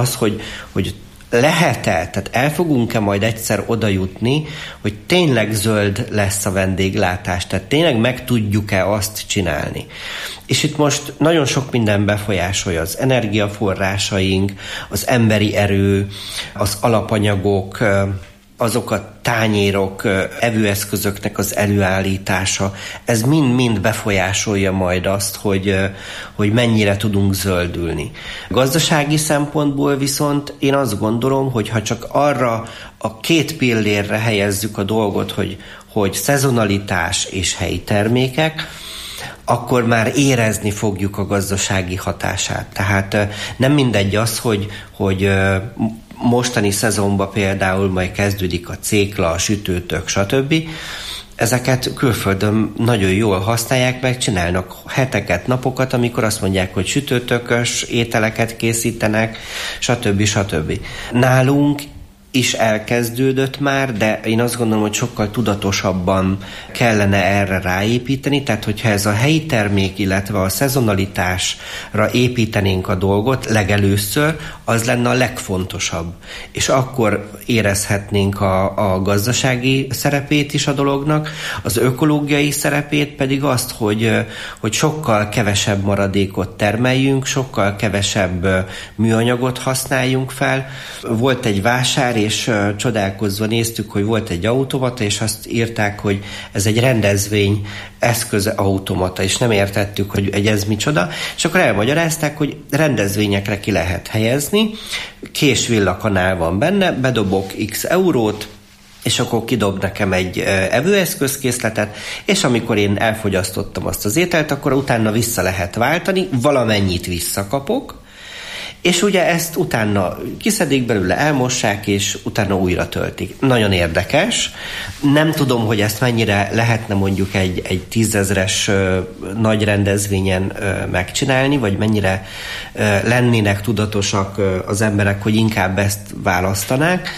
hogy lehet-e, tehát el fogunk-e majd egyszer oda jutni, hogy tényleg zöld lesz a vendéglátás, tehát tényleg meg tudjuk-e azt csinálni. És itt most nagyon sok minden befolyásolja, az energiaforrásaink, az emberi erő, az alapanyagok, azok a tányérok, evőeszközöknek az előállítása, ez mind-mind befolyásolja majd azt, hogy mennyire tudunk zöldülni. Gazdasági szempontból viszont én azt gondolom, hogy ha csak arra a két pillérre helyezzük a dolgot, hogy szezonalitás és helyi termékek, akkor már érezni fogjuk a gazdasági hatását. Tehát nem mindegy az, hogy mostani szezonban például majd kezdődik a cékla, a sütőtök, stb. Ezeket külföldön nagyon jól használják, meg csinálnak heteket, napokat, amikor azt mondják, hogy sütőtökös ételeket készítenek, stb. Nálunk is elkezdődött már, de én azt gondolom, hogy sokkal tudatosabban kellene erre ráépíteni, tehát hogyha ez a helyi termék, illetve a szezonalitásra építenénk a dolgot legelőször, az lenne a legfontosabb. És akkor érezhetnénk a gazdasági szerepét is a dolognak, az ökológiai szerepét pedig azt, hogy sokkal kevesebb maradékot termeljünk, sokkal kevesebb műanyagot használjunk fel. Volt egy vásár, és csodálkozva néztük, hogy volt egy automata, és azt írták, hogy ez egy rendezvény eszköz automata, és nem értettük, hogy ez micsoda, és akkor elmagyarázták, hogy rendezvényekre ki lehet helyezni, kés-villakanál van benne, bedobok x eurót, és akkor kidob nekem egy evőeszközkészletet, és amikor én elfogyasztottam azt az ételt, akkor utána vissza lehet váltani, valamennyit visszakapok, és ugye ezt utána kiszedik belőle, elmossák, és utána újra töltik. Nagyon érdekes. Nem tudom, hogy ezt mennyire lehetne mondjuk egy 10 000-es nagy rendezvényen megcsinálni, vagy mennyire lennének tudatosak az emberek, hogy inkább ezt választanák.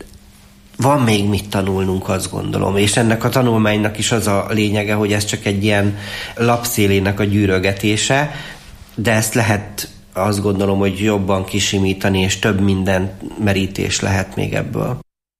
Van még mit tanulnunk, azt gondolom, és ennek a tanulmánynak is az a lényege, hogy ez csak egy ilyen lapszélének a gyűrögetése, de ezt lehet, azt gondolom, hogy jobban kisimítani, és több minden merítés lehet még ebből.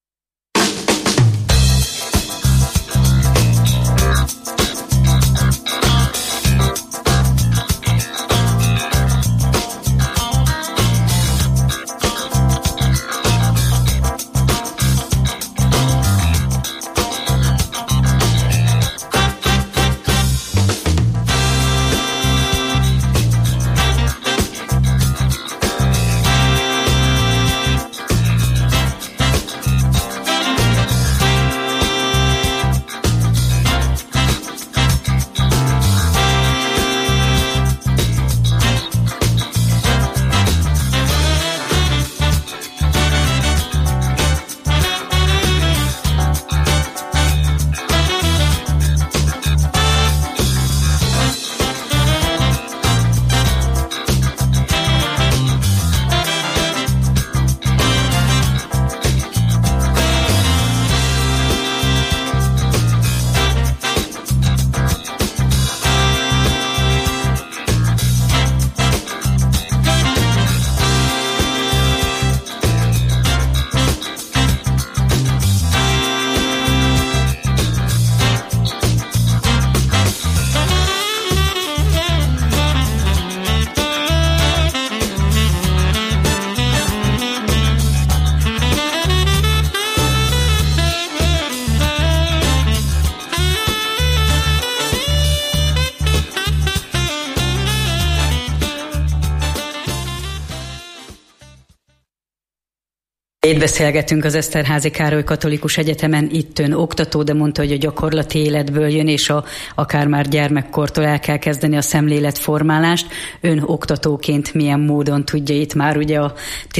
Itt beszélgetünk az Eszterházy Károly Katolikus Egyetemen, itt ön oktató, de mondta, hogy a gyakorlati életből jön, és akár már gyermekkortól el kell kezdeni a szemléletformálást. Ön oktatóként milyen módon tudja itt már ugye a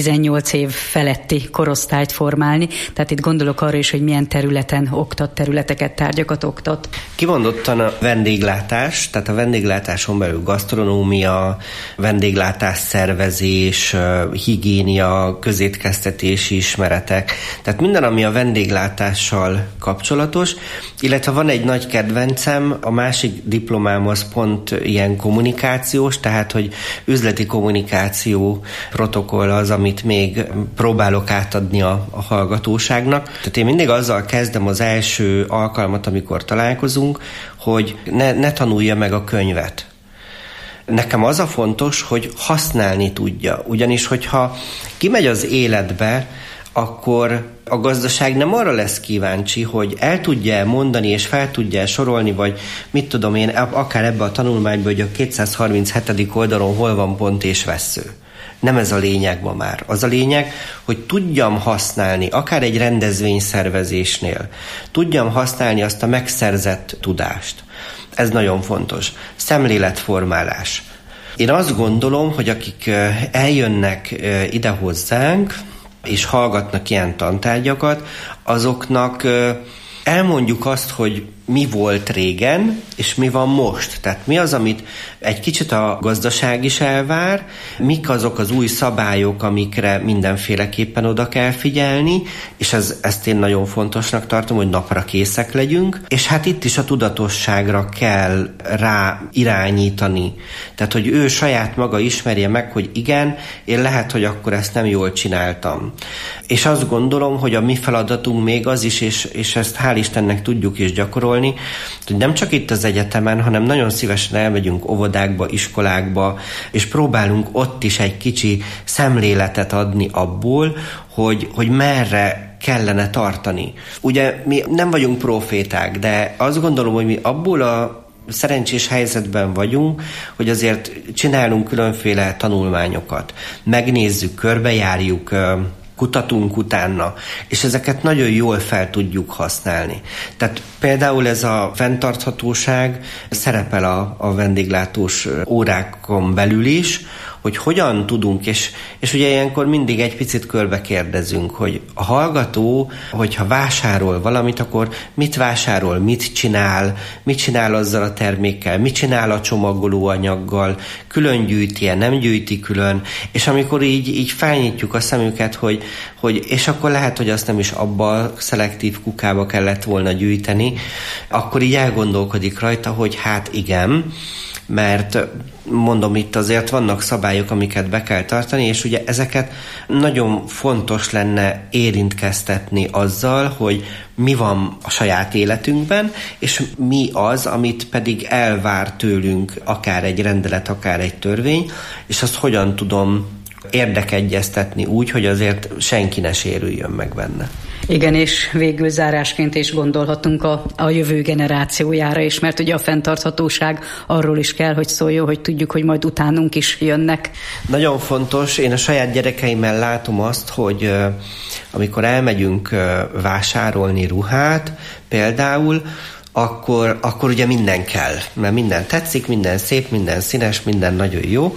18 év feletti korosztályt formálni? Tehát itt gondolok arra is, hogy milyen területen oktat, területeket, tárgyakat oktat. Kimondottan a vendéglátás, tehát a vendéglátáson belül gasztronómia, vendéglátás szervezés, higiénia, közétkeztetési ismeretek, tehát minden, ami a vendéglátással kapcsolatos, illetve van egy nagy kedvencem, a másik diplomám az pont ilyen kommunikációs, tehát hogy üzleti kommunikáció protokoll az, amit még próbálok átadni a hallgatóságnak. Tehát én mindig azzal kezdem az első alkalmat, amikor találkozunk, hogy ne tanulja meg a könyvet. Nekem az a fontos, hogy használni tudja. Ugyanis, hogyha kimegy az életbe, akkor a gazdaság nem arra lesz kíváncsi, hogy el tudja mondani és fel tudja sorolni, vagy mit tudom én, akár ebbe a tanulmányban, hogy a 237. oldalon hol van pont és vessző. Nem ez a lényeg ma már. Az a lényeg, hogy tudjam használni, akár egy rendezvényszervezésnél, tudjam használni azt a megszerzett tudást. Ez nagyon fontos. Szemléletformálás. Én azt gondolom, hogy akik eljönnek ide hozzánk, és hallgatnak ilyen tantárgyakat, azoknak elmondjuk azt, hogy mi volt régen, és mi van most. Tehát mi az, amit egy kicsit a gazdaság is elvár, mik azok az új szabályok, amikre mindenféleképpen oda kell figyelni, és ezt én nagyon fontosnak tartom, hogy napra készek legyünk, és hát itt is a tudatosságra kell rá irányítani. Tehát, hogy ő saját maga ismerje meg, hogy igen, én lehet, hogy akkor ezt nem jól csináltam. És azt gondolom, hogy a mi feladatunk még az is, és ezt hál' Istennek tudjuk is gyakorolni, hogy nem csak itt az egyetemen, hanem nagyon szívesen elmegyünk óvodákba, iskolákba, és próbálunk ott is egy kicsi szemléletet adni abból, hogy merre kellene tartani. Ugye mi nem vagyunk proféták, de azt gondolom, hogy mi abból a szerencsés helyzetben vagyunk, hogy azért csinálunk különféle tanulmányokat. Megnézzük, körbejárjuk, kutatunk utána, és ezeket nagyon jól fel tudjuk használni. Tehát például ez a fenntarthatóság szerepel a vendéglátós órákon belül is, hogy hogyan tudunk, és ugye ilyenkor mindig egy picit körbe kérdezünk, hogy a hallgató, hogyha vásárol valamit, akkor mit vásárol, mit csinál azzal a termékkel, mit csinál a csomagolóanyaggal, külön gyűjti-e, nem gyűjti külön, és amikor így felnyitjuk a szemüket, hogy és akkor lehet, hogy azt nem is abba a szelektív kukába kellett volna gyűjteni, akkor így elgondolkodik rajta, hogy hát igen, mert mondom, itt azért vannak szabályok, amiket be kell tartani, és ugye ezeket nagyon fontos lenne érintkeztetni azzal, hogy mi van a saját életünkben, és mi az, amit pedig elvár tőlünk akár egy rendelet, akár egy törvény, és azt hogyan tudom érdekegyeztetni úgy, hogy azért senki ne sérüljön meg benne. Igen, és végül zárásként is gondolhatunk a jövő generációjára is, mert ugye a fenntarthatóság arról is kell, hogy szóljon, hogy tudjuk, hogy majd utánunk is jönnek. Nagyon fontos, én a saját gyerekeimmel látom azt, hogy amikor elmegyünk vásárolni ruhát, például, akkor ugye minden kell, mert minden tetszik, minden szép, minden színes, minden nagyon jó.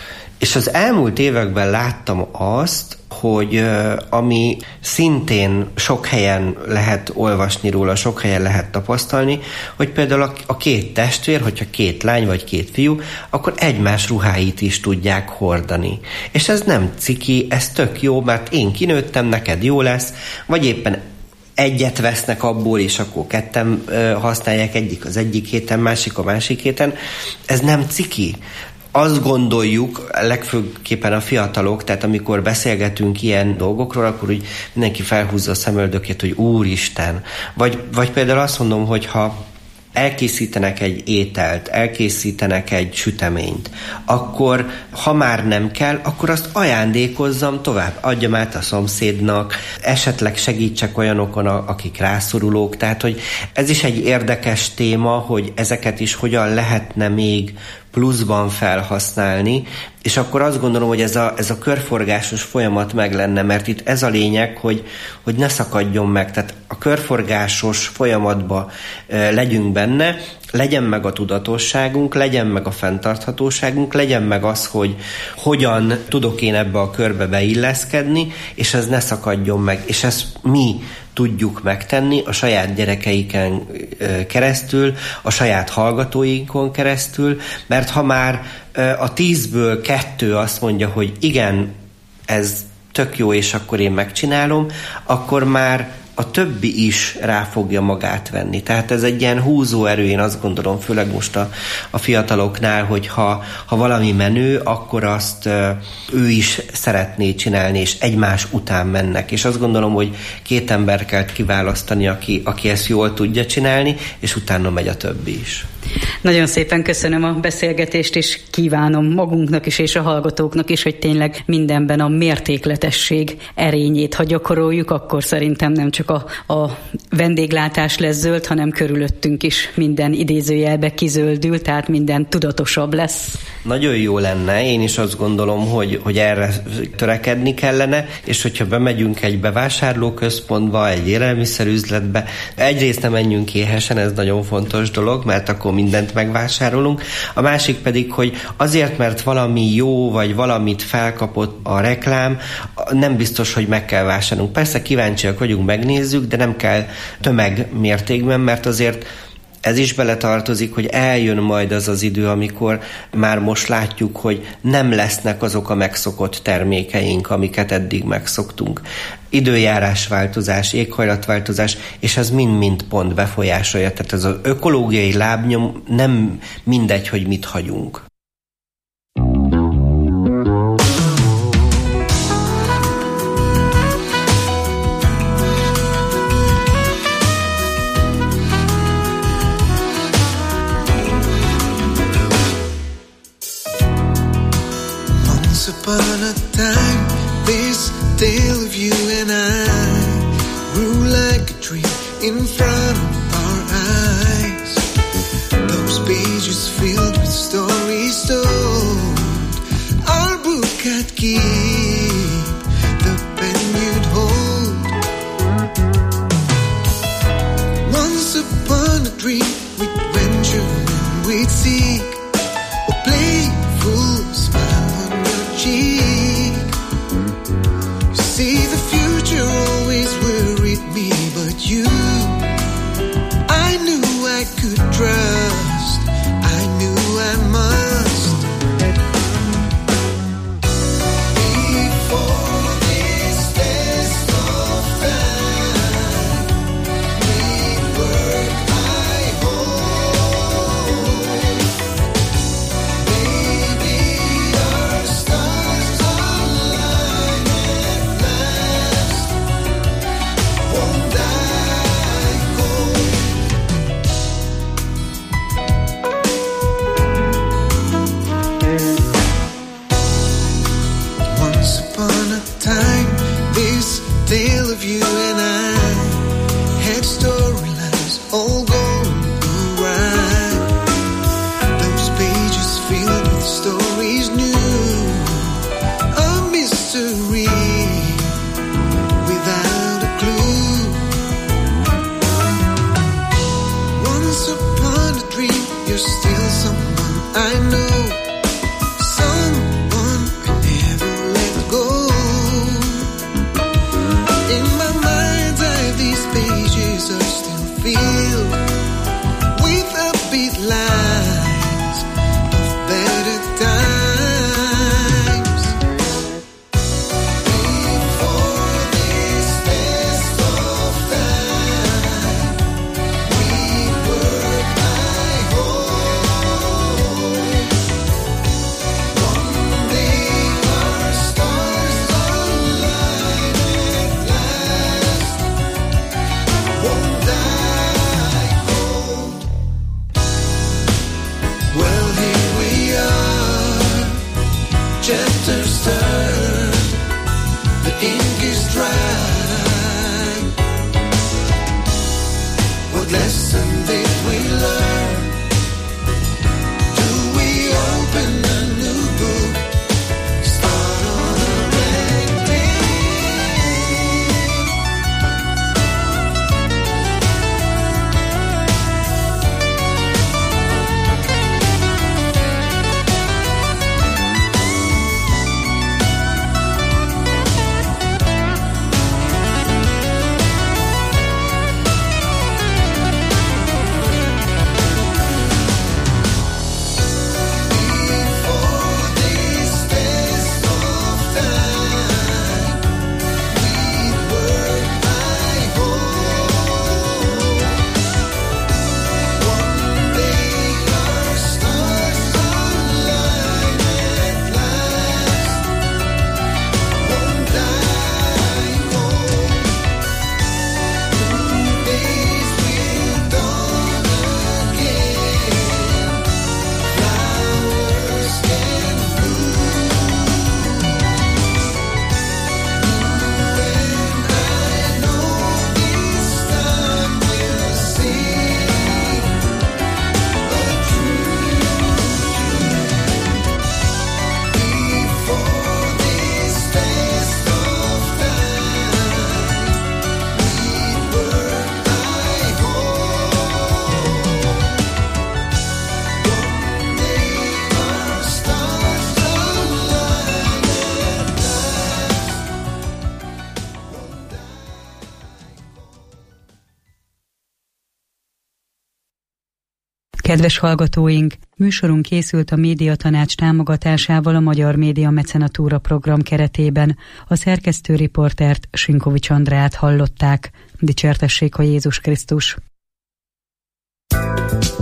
És az elmúlt években láttam azt, hogy ami szintén sok helyen lehet olvasni róla, sok helyen lehet tapasztalni, hogy például a két testvér, hogyha két lány vagy két fiú, akkor egymás ruháit is tudják hordani. És ez nem ciki, ez tök jó, mert én kinőttem, neked jó lesz, vagy éppen egyet vesznek abból, és akkor ketten használják, egyik az egyik héten, másik a másik héten. Ez nem ciki. Azt gondoljuk, legfőképpen a fiatalok, tehát amikor beszélgetünk ilyen dolgokról, akkor úgy mindenki felhúzza a szemöldökét, hogy úristen. Vagy például azt mondom, hogy ha elkészítenek egy ételt, elkészítenek egy süteményt, akkor ha már nem kell, akkor azt ajándékozzam tovább, adjam át a szomszédnak, esetleg segítsek olyanokon, akik rászorulók, tehát hogy ez is egy érdekes téma, hogy ezeket is hogyan lehetne még pluszban felhasználni, és akkor azt gondolom, hogy ez a körforgásos folyamat meg lenne, mert itt ez a lényeg, hogy ne szakadjon meg. Tehát a körforgásos folyamatba legyünk benne, legyen meg a tudatosságunk, legyen meg a fenntarthatóságunk, legyen meg az, hogy hogyan tudok én ebbe a körbe beilleszkedni, és ez ne szakadjon meg. És ezt mi tudjuk megtenni a saját gyerekeiken keresztül, a saját hallgatóinkon keresztül, mert ha már a 10-ből 2 azt mondja, hogy igen, ez tök jó, és akkor én megcsinálom, akkor már a többi is rá fogja magát venni. Tehát ez egy ilyen húzóerő, én azt gondolom, főleg most a fiataloknál, hogy ha valami menő, akkor azt ő is szeretné csinálni, és egymás után mennek. És azt gondolom, hogy 2 ember kell kiválasztani, aki ezt jól tudja csinálni, és utána megy a többi is. Nagyon szépen köszönöm a beszélgetést, és kívánom magunknak is, és a hallgatóknak is, hogy tényleg mindenben a mértékletesség erényét, ha gyakoroljuk, akkor szerintem nem csak a vendéglátás lesz zöld, hanem körülöttünk is minden idézőjelbe kizöldül, tehát minden tudatosabb lesz. Nagyon jó lenne, én is azt gondolom, hogy erre törekedni kellene, és hogyha bemegyünk egy bevásárlóközpontba, egy élelmiszerüzletbe, egyrészt nem menjünk éhesen, ez nagyon fontos dolog, mert akkor mindent megvásárolunk. A másik pedig, hogy azért, mert valami jó, vagy valamit felkapott a reklám, nem biztos, hogy meg kell vásárolnunk. Persze kíváncsiak vagyunk, megnézzük, de nem kell tömegmértékben, mert azért ez is beletartozik, hogy eljön majd az az idő, amikor már most látjuk, hogy nem lesznek azok a megszokott termékeink, amiket eddig megszoktunk. Időjárásváltozás, éghajlatváltozás, és ez mind-mind pont befolyásolja. Tehát ez az ökológiai lábnyom nem mindegy, hogy mit hagyunk. Upon a time, this tale of you and I grew like a tree in front of our eyes. Those pages filled with stories told, our book I'd keep, the pen you'd hold. Once upon a dream, we'd venture and we'd seek a playful smile on your cheek. You see, the future always worried me, but you, I knew I could trust, I knew I must. Before this test of time, we work, I hope. Maybe our stars align at last. Won't I hope? Once upon a time, this tale of you and I had storylines all going awry. Those pages filled with stories new, a mystery without a clue. Once upon a dream, you're still someone I know, someone I never let go. In my mind's eye, these pages are still filled with upbeat lines of better times. Before this test of time, we work, I hope. One day our stars align at last. Won't I hope? Well, here we are, chapters turned, the ink is dry. What lesson did we learn? Do we open a new book, start on a blank page? Kedves hallgatóink, műsorunk készült a Médiatanács támogatásával a Magyar Média Mecenatúra program keretében. A szerkesztő riportert, Sinkovics Andreát hallották. Dicsértessék a Jézus Krisztus!